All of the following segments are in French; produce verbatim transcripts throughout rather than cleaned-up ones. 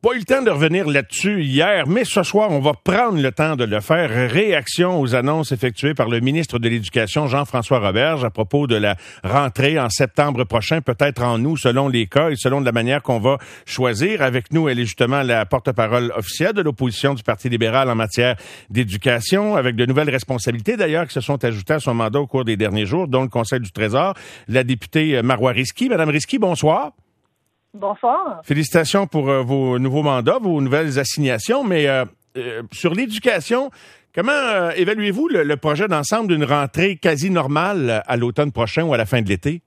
pas eu le temps de revenir là-dessus hier, mais ce soir, on va prendre le temps de le faire. Réaction aux annonces effectuées par le ministre de l'Éducation, Jean-François Roberge, à propos de la rentrée en septembre prochain, peut-être en août, selon les cas et selon la manière qu'on va choisir. Avec nous, elle est justement la porte-parole officielle de l'opposition du Parti libéral en matière d'éducation, avec de nouvelles responsabilités, d'ailleurs, qui se sont ajoutées à son mandat au cours des derniers jours, dont le Conseil du Trésor, la députée Marois Risky. Madame Risky, bonsoir. Bonsoir. Félicitations pour euh, vos nouveaux mandats, vos nouvelles assignations, mais euh, euh, sur l'éducation, comment euh, évaluez-vous le, le projet d'ensemble d'une rentrée quasi normale à l'automne prochain ou à la fin de l'été?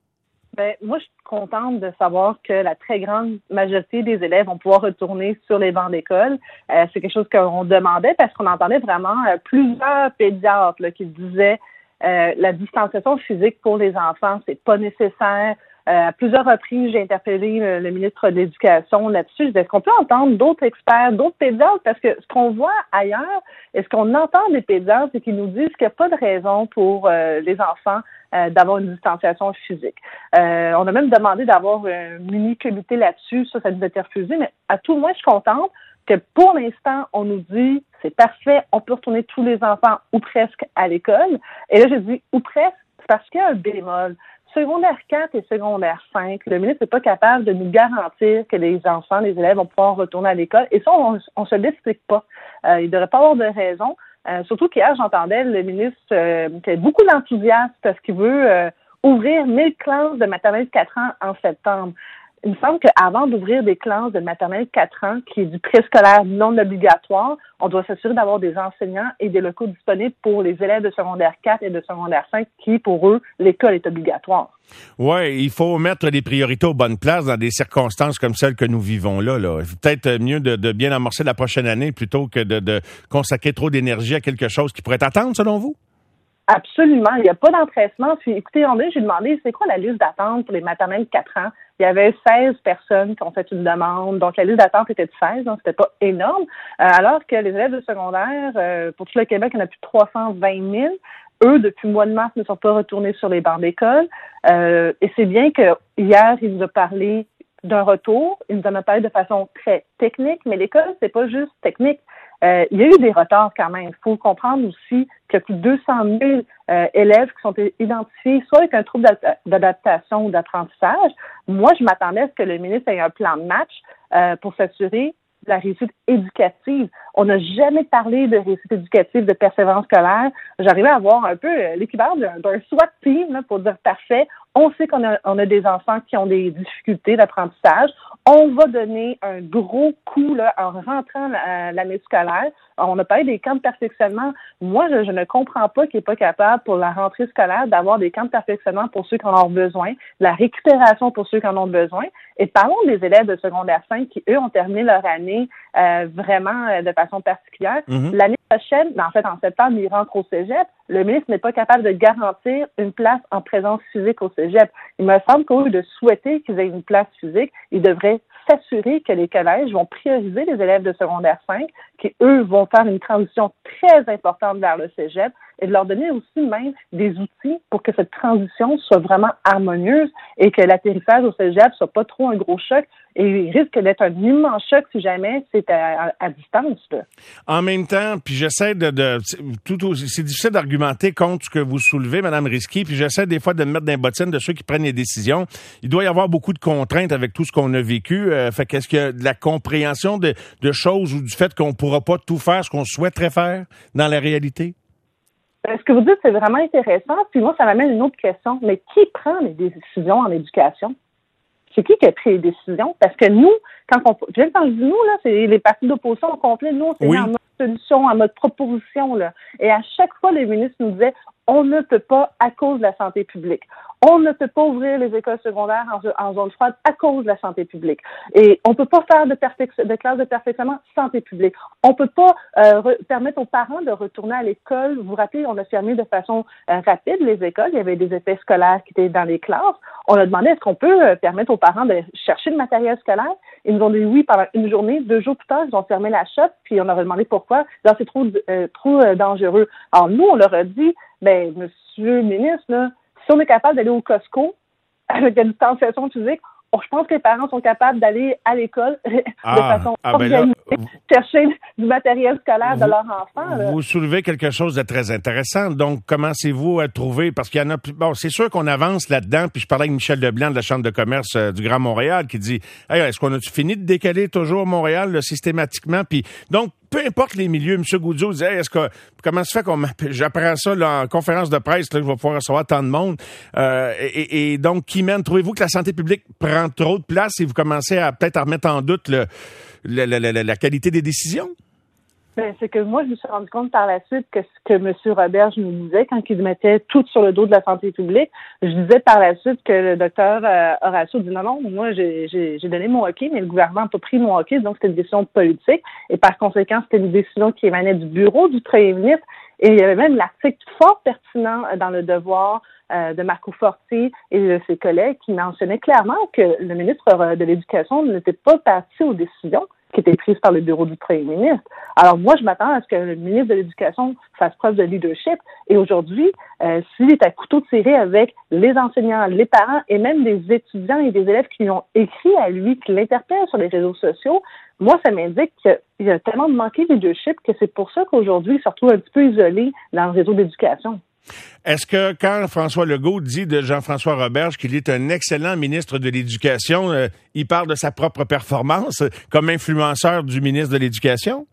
Ben, moi, je suis contente de savoir que la très grande majorité des élèves vont pouvoir retourner sur les bancs d'école. Euh, c'est quelque chose qu'on demandait parce qu'on entendait vraiment euh, plusieurs pédiatres là, qui disaient euh, la distanciation physique pour les enfants, c'est pas nécessaire. Euh, à plusieurs reprises, j'ai interpellé le, le ministre de l'Éducation là-dessus. Je disais, est-ce qu'on peut entendre d'autres experts, d'autres pédiatres? Parce que ce qu'on voit ailleurs, et ce qu'on entend des pédiatres, c'est qu'ils nous disent qu'il n'y a pas de raison pour euh, les enfants euh, d'avoir une distanciation physique. Euh, on a même demandé d'avoir un mini-comité là-dessus. Ça, ça nous a été refusé. Mais à tout le moins, je suis contente que pour l'instant, on nous dit, c'est parfait, on peut retourner tous les enfants ou presque à l'école. Et là, je dis ou presque, c'est parce qu'il y a un bémol. Secondaire quatre et secondaire cinq, le ministre n'est pas capable de nous garantir que les enfants, les élèves vont pouvoir retourner à l'école. Et ça, on ne se l'explique pas. Euh, il ne devrait pas avoir de raison. Euh, surtout qu'hier, j'entendais le ministre euh, qui a beaucoup d'enthousiasme parce qu'il veut euh, ouvrir mille classes de maternelle quatre ans en septembre. Il me semble qu'avant d'ouvrir des classes de maternelle quatre ans, qui est du préscolaire non obligatoire, on doit s'assurer d'avoir des enseignants et des locaux disponibles pour les élèves de secondaire quatre et de secondaire cinq, qui, pour eux, l'école est obligatoire. Oui, il faut mettre les priorités aux bonnes places dans des circonstances comme celles que nous vivons là. là. Peut-être mieux de, de bien amorcer la prochaine année plutôt que de, de consacrer trop d'énergie à quelque chose qui pourrait attendre, selon vous? Absolument. Il n'y a pas d'empressement. Puis, écoutez, André, j'ai demandé, c'est quoi la liste d'attente pour les maternelles quatre ans? Il y avait seize personnes qui ont fait une demande. Donc, la liste d'attente était de seize, donc c'était pas énorme. Euh, alors que les élèves de secondaire, euh, pour tout le Québec, il y en a plus de trois cent vingt mille. Eux, depuis le mois de mars, ne sont pas retournés sur les bancs d'école. Euh, et c'est bien que hier, il nous a parlé d'un retour. Il nous en a parlé de façon très technique, mais l'école, c'est pas juste technique. Euh, il y a eu des retards quand même. Il faut comprendre aussi qu'il y a plus de deux cent mille euh, élèves qui sont identifiés soit avec un trouble d'adaptation ou d'apprentissage. Moi, je m'attendais à ce que le ministre ait un plan de match euh, pour s'assurer de la réussite éducative. On n'a jamais parlé de réussite éducative, de persévérance scolaire. J'arrivais à avoir un peu euh, l'équivalent d'un, d'un SWAT team là, pour dire parfait. On sait qu'on a, on a des enfants qui ont des difficultés d'apprentissage. On va donner un gros coup là, en rentrant la, l'année scolaire. On a parlé des camps de perfectionnement. Moi, je, je ne comprends pas qu'il n'est pas capable pour la rentrée scolaire d'avoir des camps de perfectionnement pour ceux qui en ont besoin, de la récupération pour ceux qui en ont besoin. Et parlons des élèves de secondaire cinq qui, eux, ont terminé leur année euh, vraiment euh, de façon particulière. Mm-hmm. L'année prochaine, en fait, en septembre, ils rentrent au cégep. Le ministre n'est pas capable de garantir une place en présence physique au cégep. Il me semble qu'au lieu de souhaiter qu'ils aient une place physique, il devrait s'assurer que les collèges vont prioriser les élèves de secondaire cinq qui, eux, vont faire une transition très importante vers le cégep et de leur donner aussi même des outils pour que cette transition soit vraiment harmonieuse et que l'atterrissage au cégep soit pas trop un gros choc. Et il risque d'être un immense choc si jamais c'est à, à, à distance. Là. En même temps, puis j'essaie de... de tout aussi, c'est difficile d'argumenter contre ce que vous soulevez, Mme Risky, puis j'essaie des fois de me mettre dans les bottines de ceux qui prennent les décisions. Il doit y avoir beaucoup de contraintes avec tout ce qu'on a vécu. Euh, fait qu'est-ce qu'il y a de la compréhension de, de choses ou du fait qu'on ne pourra pas tout faire ce qu'on souhaiterait faire dans la réalité? Ce que vous dites, c'est vraiment intéressant. Puis moi, ça m'amène une autre question. Mais qui prend les décisions en éducation? C'est qui qui a pris les décisions? Parce que nous, quand on... Je viens quand je dis nous, là, c'est les partis d'opposition au complet. Nous, c'est oui. en mode solution, en mode proposition. Là. Et à chaque fois, les ministres nous disaient on ne peut pas à cause de la santé publique. On ne peut pas ouvrir les écoles secondaires en, en zone froide à cause de la santé publique. Et on ne peut pas faire de, perfec- de classe de perfectionnement santé publique. On ne peut pas euh, re- permettre aux parents de retourner à l'école. Vous vous rappelez, on a fermé de façon euh, rapide les écoles. Il y avait des effets scolaires qui étaient dans les classes. On a demandé est-ce qu'on peut euh, permettre aux parents de chercher le matériel scolaire. Ils nous ont dit oui pendant une journée. Deux jours plus tard, ils ont fermé la shop. Puis on leur a demandé pourquoi. Là, c'est trop, euh, trop euh, dangereux. Alors nous, on leur a dit, ben, monsieur le ministre, là, si on est capable d'aller au Costco avec la distanciation physique, je pense que les parents sont capables d'aller à l'école de ah, façon ah, organisée, ben là, chercher du matériel scolaire vous, de leurs enfants. Là. Vous soulevez quelque chose de très intéressant. Donc, commencez-vous à trouver, parce qu'il y en a plus, bon, c'est sûr qu'on avance là-dedans, puis je parlais avec Michel Leblanc de la Chambre de commerce euh, du Grand Montréal qui dit, hey, est-ce qu'on a fini de décaler toujours Montréal là, systématiquement? Puis, donc, peu importe les milieux, M. Goudzot disait, hey, est-ce que, comment se fait qu'on j'apprends ça là, en conférence de presse, là, que je vais pouvoir recevoir tant de monde? Euh, et, et donc, qui mène, trouvez-vous que la santé publique prend trop de place et vous commencez à peut-être à remettre en doute le, le, le, le, la qualité des décisions? Ben, c'est que moi, je me suis rendu compte par la suite que ce que M. Roberge nous disait quand il mettait tout sur le dos de la santé publique, je disais par la suite que le docteur euh, Horacio dit non, non, moi, j'ai, j'ai, j'ai donné mon hockey, mais le gouvernement n'a pas pris mon hockey, donc c'était une décision politique. Et par conséquent, c'était une décision qui émanait du bureau du premier ministre. Et il y avait même l'article fort pertinent dans Le Devoir euh, de Marco Fortier et de ses collègues qui mentionnait clairement que le ministre de l'Éducation n'était pas parti aux décisions qui étaient prises par le bureau du premier ministre. Alors moi, je m'attends à ce que le ministre de l'Éducation fasse preuve de leadership. Et aujourd'hui, euh, s'il est à couteau tiré avec les enseignants, les parents et même des étudiants et des élèves qui lui ont écrit à lui, qui l'interpellent sur les réseaux sociaux, moi, ça m'indique qu'il y a tellement de manqué de leadership que c'est pour ça qu'aujourd'hui, il se retrouve un petit peu isolé dans le réseau d'éducation. Est-ce que quand François Legault dit de Jean-François Roberge qu'il est un excellent ministre de l'Éducation, euh, il parle de sa propre performance comme influenceur du ministre de l'Éducation?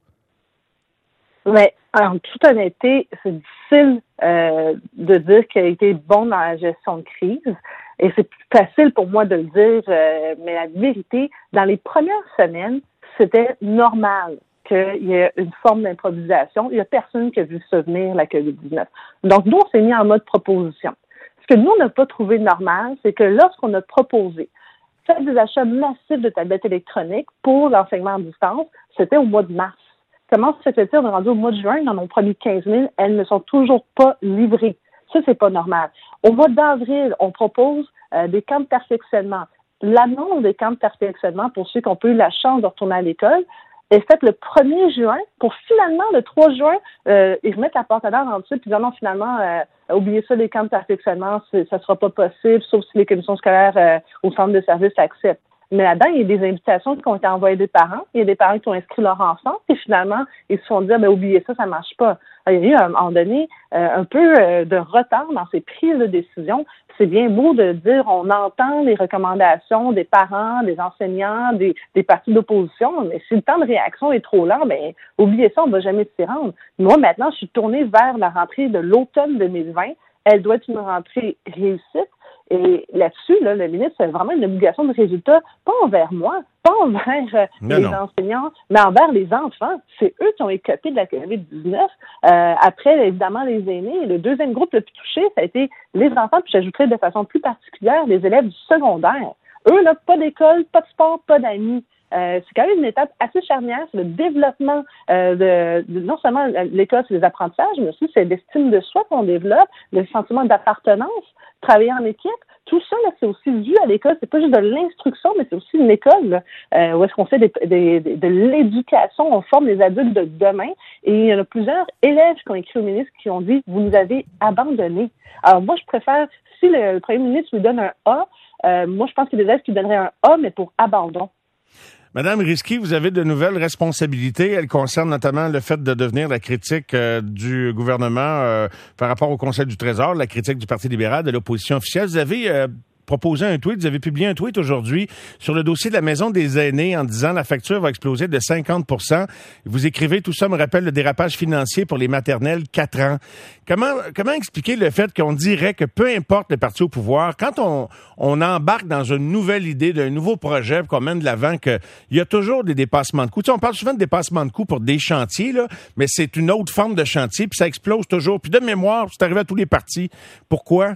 Mais en toute honnêteté, c'est difficile euh, de dire qu'il a été bon dans la gestion de crise. Et c'est facile pour moi de le dire, euh, mais la vérité, dans les premières semaines, c'était normal qu'il y ait une forme d'improvisation. Il n'y a personne qui a vu se venir la covid dix-neuf. Donc, nous, on s'est mis en mode proposition. Ce que nous, on n'a pas trouvé normal, c'est que lorsqu'on a proposé faire des achats massifs de tablettes électroniques pour l'enseignement à distance, c'était au mois de mars. Comment ça se fait-il? On est rendu au mois de juin, dans nos premiers quinze mille, elles ne sont toujours pas livrées. Ça, c'est pas normal. Au mois d'avril, on propose euh, des camps de perfectionnement. L'annonce des camps de perfectionnement pour ceux qui ont pas eu la chance de retourner à l'école est faite le premier juin pour finalement, le trois juin, euh, ils remettent la porte à l'air en dessous puis dire non, finalement, euh, oubliez ça, les camps de perfectionnement, c'est, ça sera pas possible, sauf si les commissions scolaires euh, au centre de service acceptent. Mais là-dedans, il y a des invitations qui ont été envoyées des parents. Il y a des parents qui ont inscrit leur enfant. Et finalement, ils se sont dit, ben, oubliez ça, ça marche pas. Il y a eu, à un moment donné, euh, un peu euh, de retard dans ces prises de décision. C'est bien beau de dire, on entend les recommandations des parents, des enseignants, des, des partis d'opposition, mais si le temps de réaction est trop lent, ben, oubliez ça, on va jamais s'y rendre. Moi, maintenant, je suis tournée vers la rentrée de l'automne deux mille vingt. Elle doit être une rentrée réussite. Et là-dessus, là, le ministre a vraiment une obligation de résultat, pas envers moi, pas envers euh, les non. enseignants, mais envers les enfants. C'est eux qui ont écopé de la covid dix-neuf. Euh, après, évidemment, les aînés. Le deuxième groupe le plus touché, ça a été les enfants, puis j'ajouterais de façon plus particulière les élèves du secondaire. Eux, là, pas d'école, pas de sport, pas d'amis. Euh, c'est quand même une étape assez charnière, c'est le développement euh, de, de non seulement l'école, c'est les apprentissages, mais aussi c'est l'estime de soi qu'on développe, le sentiment d'appartenance, travailler en équipe. Tout ça, là, c'est aussi vu à l'école. C'est pas juste de l'instruction, mais c'est aussi une école là, euh, où est-ce qu'on fait des, des, des, de l'éducation, on forme les adultes de demain. Et il y en a plusieurs élèves qui ont écrit au ministre qui ont dit « Vous nous avez abandonnés ». Alors moi, je préfère, si le, le premier ministre lui donne un A, euh, moi, je pense qu'il y a des élèves qui donneraient un A, mais pour abandon. Madame Rizky, vous avez de nouvelles responsabilités. Elles concernent notamment le fait de devenir la critique euh, du gouvernement euh, par rapport au Conseil du Trésor, la critique du Parti libéral, de l'opposition officielle. Vous avez euh, proposé un tweet, vous avez publié un tweet aujourd'hui sur le dossier de la Maison des aînés en disant la facture va exploser de cinquante pour cent. Vous écrivez, tout ça me rappelle le dérapage financier pour les maternelles quatre ans. Comment comment expliquer le fait qu'on dirait que peu importe le parti au pouvoir, quand on, on embarque dans une nouvelle idée, d'un nouveau projet, qu'on mène de l'avant, qu'il y a toujours des dépassements de coûts. Tu sais, on parle souvent de dépassements de coûts pour des chantiers, là, mais c'est une autre forme de chantier, puis ça explose toujours. Puis de mémoire, c'est arrivé à tous les partis. Pourquoi?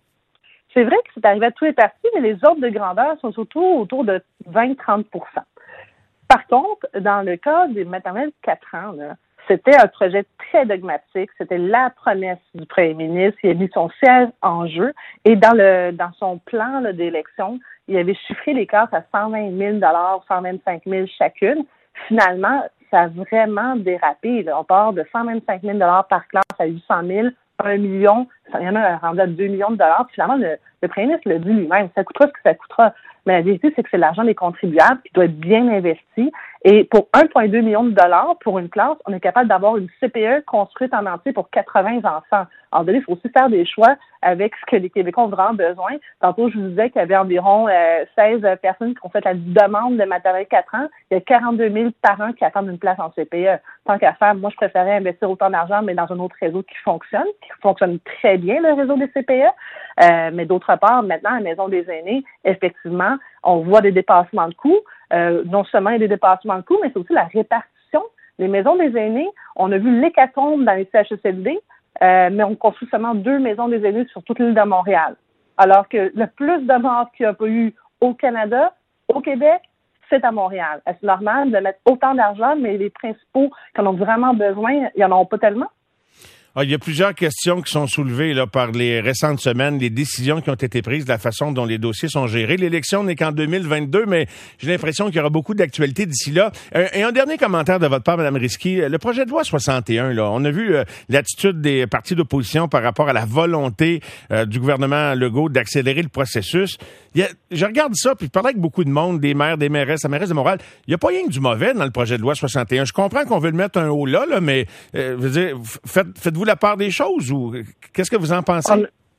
C'est vrai que c'est arrivé à tous les partis, mais les ordres de grandeur sont surtout autour de vingt à trente pour cent. Par contre, dans le cas des maternelles quatre ans, là, c'était un projet très dogmatique. C'était la promesse du premier ministre. Il a mis son siège en jeu. Et dans le dans son plan là, d'élection, il avait chiffré les classes à cent vingt mille dollars, cent vingt-cinq mille chacune. Finalement, ça a vraiment dérapé. Là. On part de cent vingt-cinq mille dollars par classe à huit cent mille, un million. Il y en a rendu à deux millions de dollars. Puis finalement, le, le premier ministre l'a dit lui-même. Ça coûtera ce que ça coûtera. mais la vérité, c'est que c'est l'argent des contribuables qui doit être bien investi. Et pour un virgule deux million de dollars pour une classe, on est capable d'avoir une C P E construite en entier pour quatre-vingts enfants. En donné, il faut aussi faire des choix avec ce que les Québécois ont vraiment besoin. Tantôt, je vous disais qu'il y avait environ euh, seize personnes qui ont fait la demande de maternelle quatre ans. Il y a quarante-deux mille parents qui attendent une place en C P E. Tant qu'à faire, moi, je préférais investir autant d'argent, mais dans un autre réseau qui fonctionne, qui fonctionne très bien, le réseau des C P E. Euh, mais d'autre part, maintenant, à la Maison des aînés, effectivement, on voit des dépassements de coûts. Euh, non seulement il y a des dépassements de coûts, mais c'est aussi la répartition. Les maisons des aînés, on a vu l'hécatombe dans les C H S L D, euh, mais on construit seulement deux maisons des aînés sur toute l'île de Montréal. Alors que le plus de morts qu'il n'y a pas eu au Canada, au Québec, c'est à Montréal. Est-ce normal de mettre autant d'argent, mais les principaux qui en ont vraiment besoin, ils n'en ont pas tellement? Ah, il y a plusieurs questions qui sont soulevées là, par les récentes semaines, les décisions qui ont été prises, la façon dont les dossiers sont gérés. L'élection n'est qu'en deux mille vingt-deux, mais j'ai l'impression qu'il y aura beaucoup d'actualités d'ici là. Et un dernier commentaire de votre part, Mme Risky. Le projet de loi soixante et un, là, on a vu euh, l'attitude des partis d'opposition par rapport à la volonté euh, du gouvernement Legault d'accélérer le processus. Il y a, je regarde ça, puis je parlais avec beaucoup de monde, des maires, des mairesses, la mairesse de Montréal. Il n'y a pas rien que du mauvais dans le projet de loi soixante et un. Je comprends qu'on veut le mettre un haut là, là mais euh, je veux dire, faites, faites-vous la part des choses ou qu'est-ce que vous en pensez?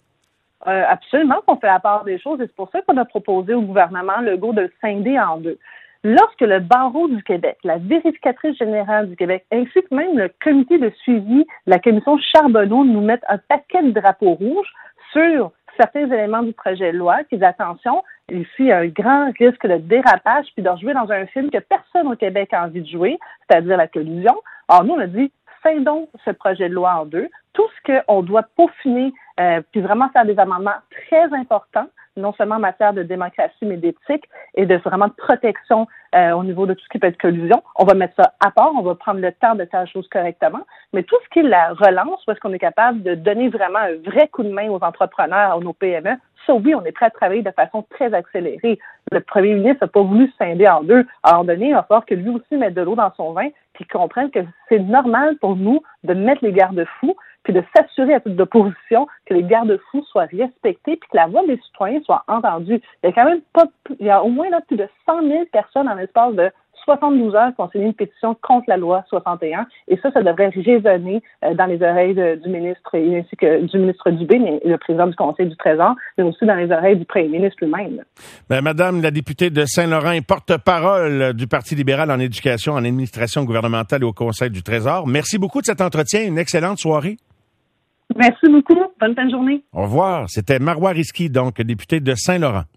On, euh, absolument qu'on fait la part des choses et c'est pour ça qu'on a proposé au gouvernement Legault de le scinder en deux. Lorsque le barreau du Québec, la vérificatrice générale du Québec, ainsi que même le comité de suivi de la commission Charbonneau nous mettent un paquet de drapeaux rouges sur certains éléments du projet de loi, qui disent attention, ici, il y a un grand risque de dérapage puis de rejouer dans un film que personne au Québec a envie de jouer, c'est-à-dire la collusion. Alors nous, on a dit scindons ce projet de loi en deux. Tout ce qu'on doit peaufiner, euh, puis vraiment faire des amendements très importants, non seulement en matière de démocratie, mais d'éthique et de vraiment de protection euh, au niveau de tout ce qui peut être collusion. On va mettre ça à part, on va prendre le temps de faire les choses correctement, mais tout ce qui est la relance, où est-ce qu'on est capable de donner vraiment un vrai coup de main aux entrepreneurs, à nos P M E, ça oui, on est prêt à travailler de façon très accélérée. Le premier ministre n'a pas voulu se scinder en deux. À un moment donné, il va falloir que lui aussi mette de l'eau dans son vin, puis comprenne que c'est normal pour nous de mettre les garde-fous, puis de s'assurer à toute opposition que les garde-fous soient respectés, puis que la voix des citoyens soit entendue. Il y a quand même pas, il y a au moins là, plus de cent mille personnes en l'espace de soixante-douze heures qui ont signé une pétition contre la loi soixante et un, et ça, ça devrait résonner euh, dans les oreilles de, du ministre, et ainsi que du ministre Dubé, mais le président du Conseil du Trésor, mais aussi dans les oreilles du premier ministre lui-même. Ben, Madame la députée de Saint-Laurent et porte-parole du Parti libéral en éducation, en administration gouvernementale et au Conseil du Trésor, merci beaucoup de cet entretien. Une excellente soirée. Merci beaucoup. Bonne fin de journée. Au revoir. C'était Marois Risky, donc députée de Saint-Laurent.